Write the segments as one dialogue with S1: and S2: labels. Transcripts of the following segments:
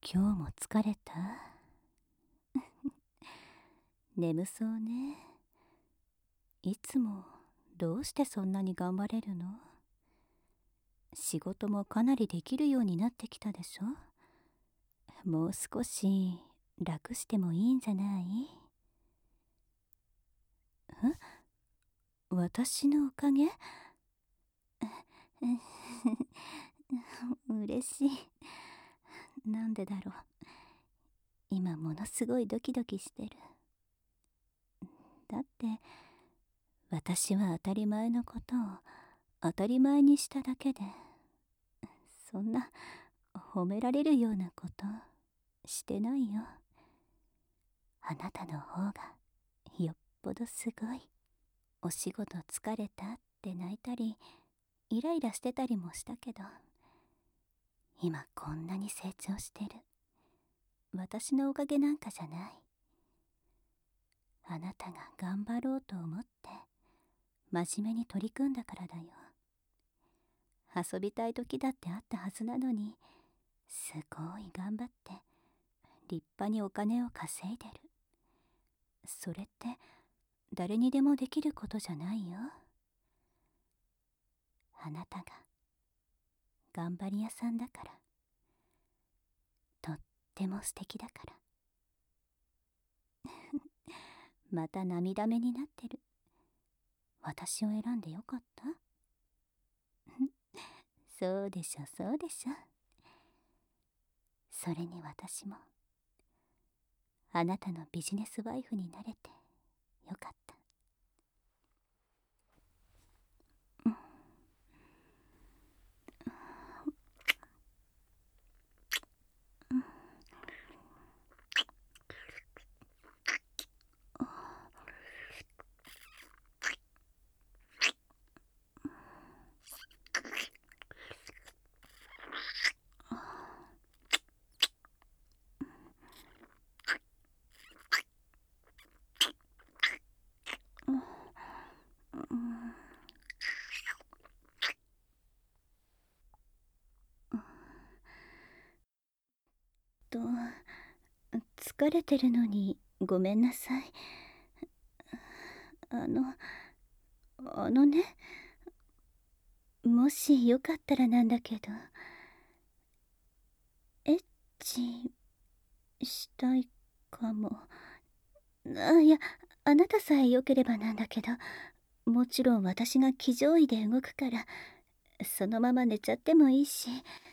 S1: 今日も疲れた？眠そうね。いつもどうしてそんなに頑張れるの？仕事もかなりできるようになってきたでしょ？もう少し楽してもいいんじゃない？私のおかげ？嬉しい。なんでだろう。今ものすごいドキドキしてる。だって私は当たり前のことを当たり前にしただけで、そんな褒められるようなことしてないよ。あなたの方がよっぽどすごい。お仕事疲れたって泣いたりイライラしてたりもしたけど、今こんなに成長してる。私のおかげなんかじゃない。あなたが頑張ろうと思って真面目に取り組んだからだよ。遊びたい時だってあったはずなのに、すごい頑張って立派にお金を稼いでる。それって誰にでもできることじゃないよ。あなたが頑張り屋さんだから。とっても素敵だから。また涙目になってる。私を選んでよかった？そうでしょそうでしょ。それに私もあなたのビジネスワイフになれてよかった。と疲れてるのにごめんなさい。あのね、もしよかったらなんだけど、エッチしたいかも。いや、あなたさえよければなんだけど、もちろん私が騎乗位で動くから、そのまま寝ちゃってもいいし。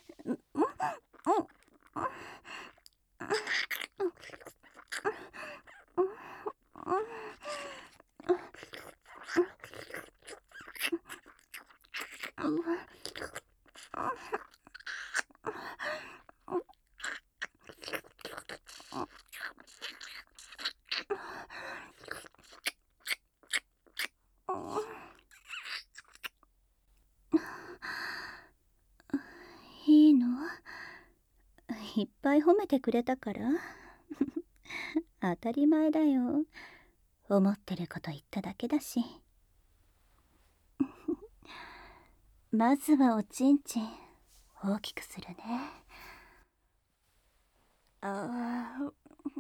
S1: いいの？いっぱい褒めてくれたから当たり前だよ。思ってること言っただけだし。まずはおちんちん大きくするね。ああ、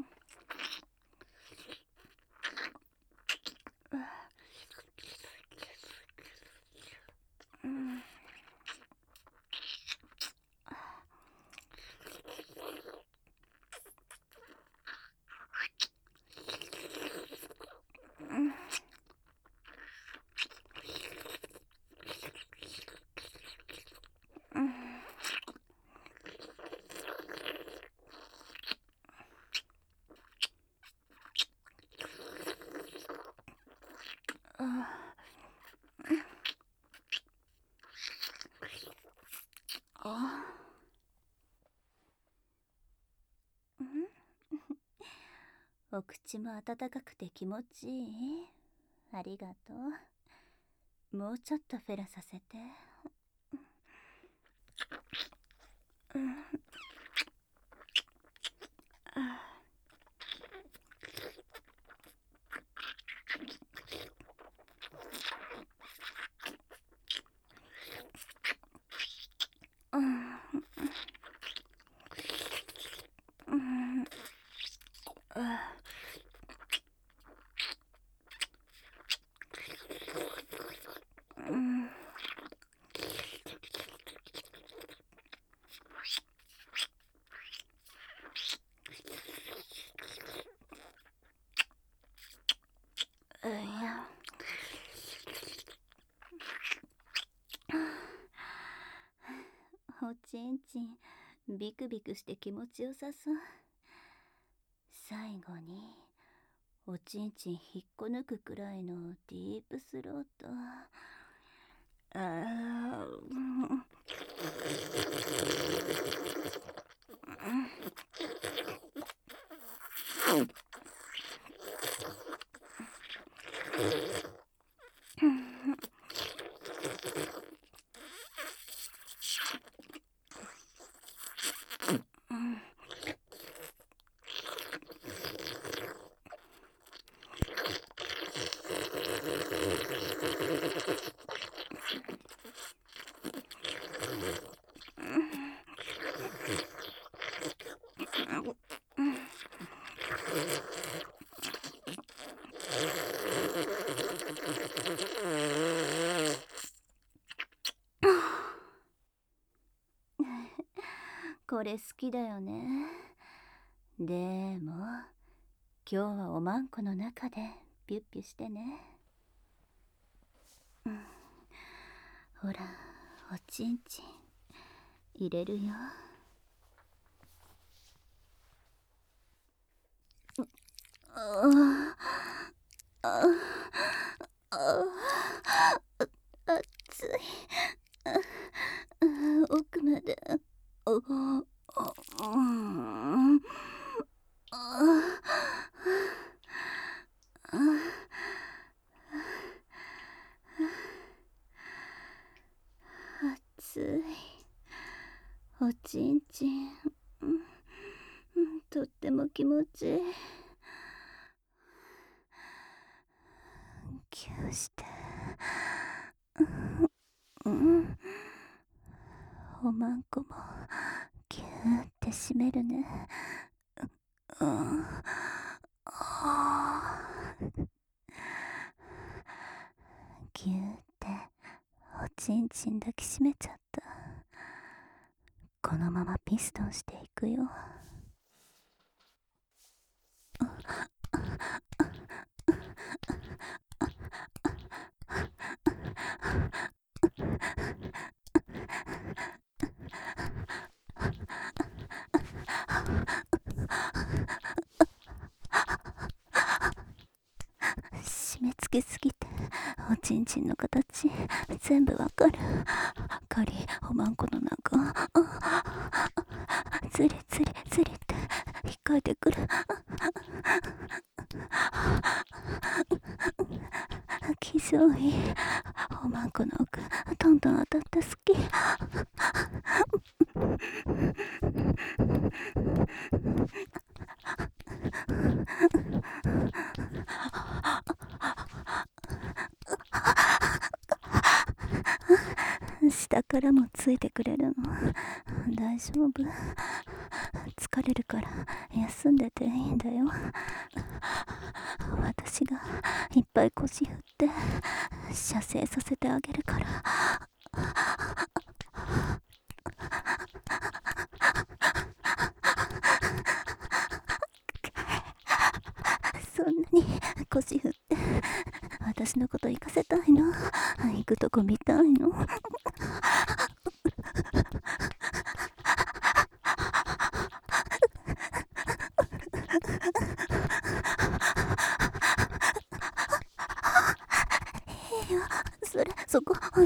S1: お口も温かくて気持ちいい。ありがとう。もうちょっとフェラさせて。 んちんビクビクして気持ちよさそう。最後におちんちん引っこ抜くくらいのディープスロート。これ好きだよね。でも今日はおまんこの中でピュッピュしてね。ほら、おちんちん入れるよ。熱い。奥まで。熱い。おちんちん、とっても気持ちいい。ギューして、おまんこもギューって締めるね。ギューっておちんちん抱きしめちゃった。このままピストンしていくよ。締め付けすぎておちんちんの形全部わかる。かりおまんこの中つりつりつりって引っかいてくる。気性いい。おまんこの奥どんどん当たって好き。下からもついてくれるの。大丈夫？疲れるから休んでていいんだよ。私がいっぱい腰振って射精させてあげるから。そんなに腰振って私のこと行かせたいの？行くとこ見たいの？そこ好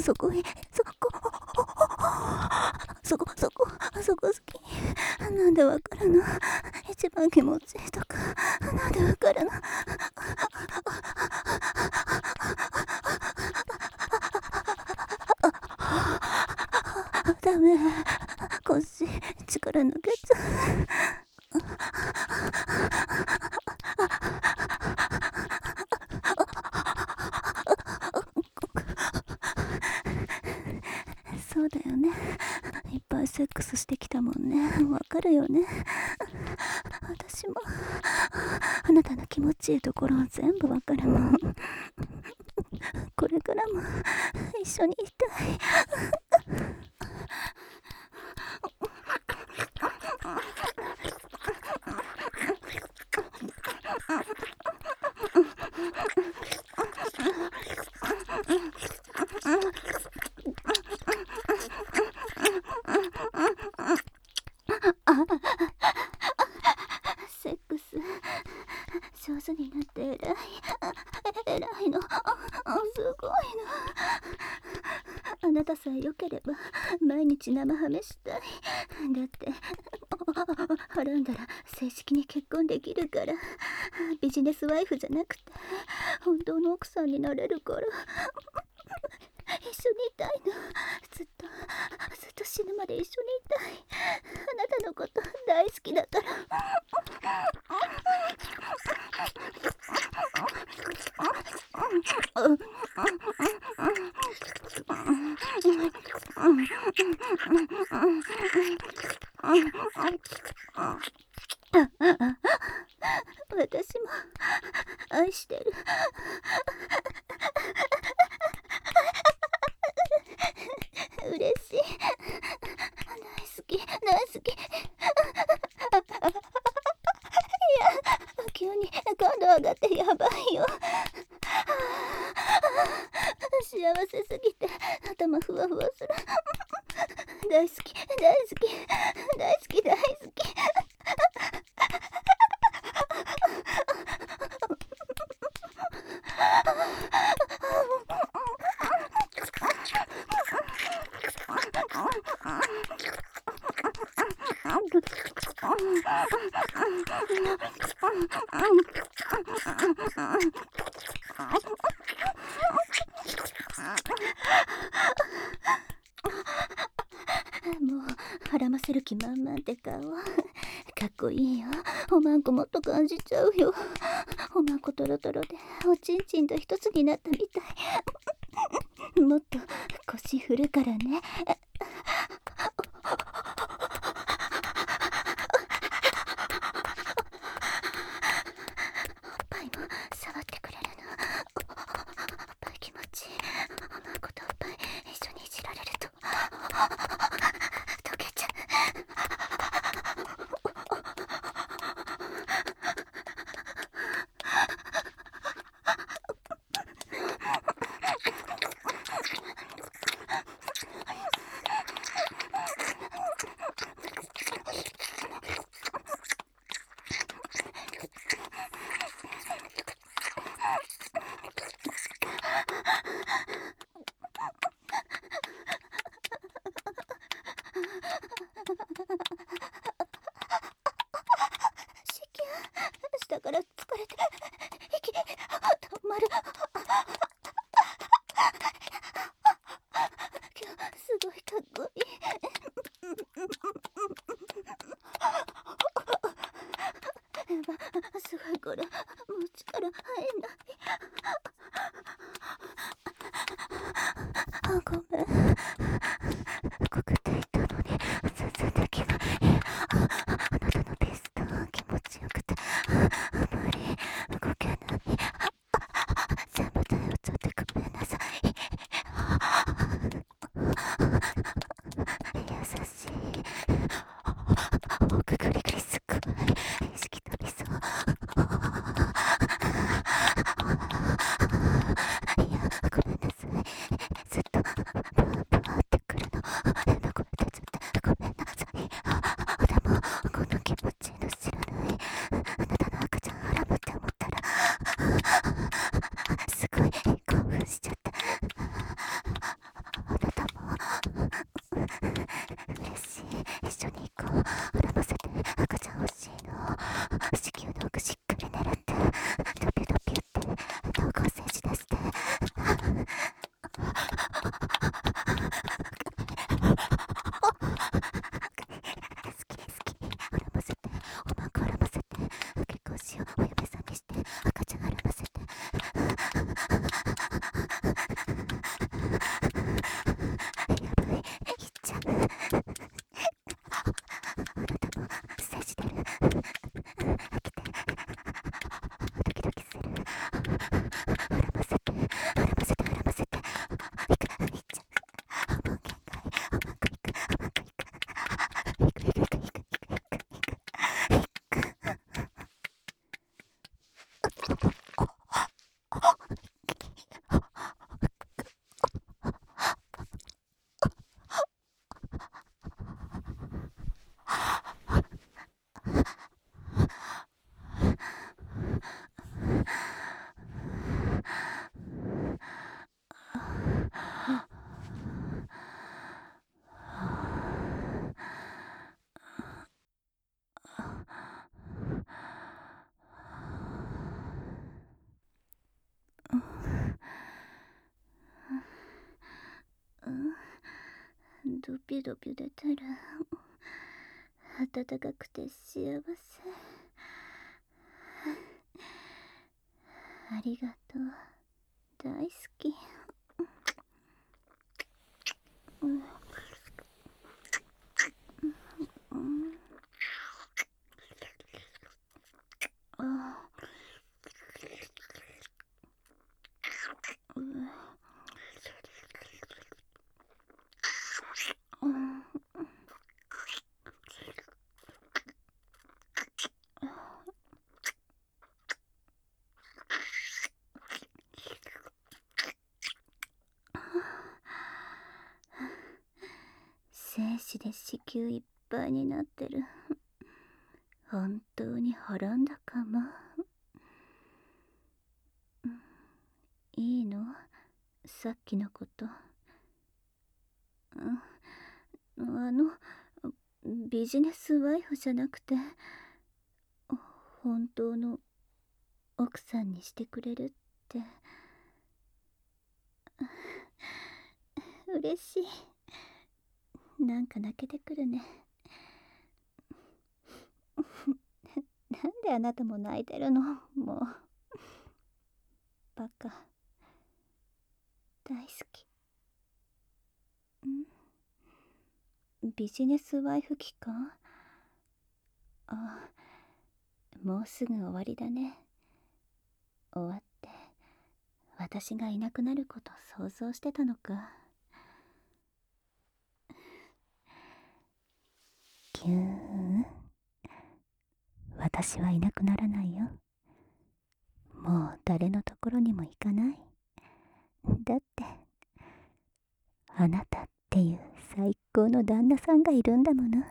S1: き。なんでわかるの？一番気持ちいいとかなんでわかるの？ダメ、腰力抜けちゃう。そうだよね。いっぱいセックスしてきたもんね。わかるよね。私もあなたの気持ちいいところ全部わかるもん。これからも一緒にいたい。 ち生ハメしたい。だって払うんだら正式に結婚できるから。ビジネスワイフじゃなくて本当の奥さんになれるから。一緒にいたいの。ずっと死ぬまで一緒にいたい。あなたのこと大好きだから。私も愛してる。嬉しい。大好き大好き。いや、急に感度上がってやばいよ。幸せすぎて頭ふわふわする。大好き大好き大好き大好き。もう孕ませる気満々って顔。かっこいいよ。おまんこもっと感じちゃうよ。おまんこトロトロでおちんちんと一つになったみたい。もっと腰振るからね。おっぱいも触ってくれるの。おっぱい気持ちいい。おまんことおっぱい一緒にいじられると溶けちゃう。下から疲れて息止まる。今日すごいかっこいい。やば、すごいこれ。もう力入んない。ごめん。告って言ったのに全然できない。 ドピュドピュ出たら暖かくて幸せ。ありがとう、大好き。精子で子宮いっぱいになってる。本当にはらんだかも。いいの？さっきのこと。ビジネスワイフじゃなくて、本当の奥さんにしてくれるって。嬉しい。なんか泣けてくるね。なんであなたも泣いてるの？もう。バカ。大好き。ビジネスワイフ期間？あ、もうすぐ終わりだね。終わって私がいなくなること想像してたのか。キューン。私はいなくならないよ。もう誰のところにも行かない。だってあなたっていう最高の旦那さんがいるんだもの。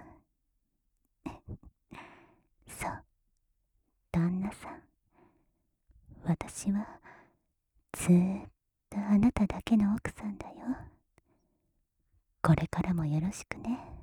S1: そう、旦那さん。私はずーっとあなただけの奥さんだよ。これからもよろしくね。